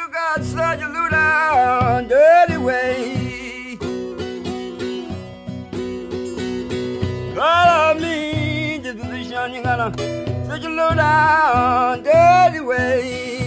You got such a low down, dirty way. God, I mean, the position you got such a low down, dirty way.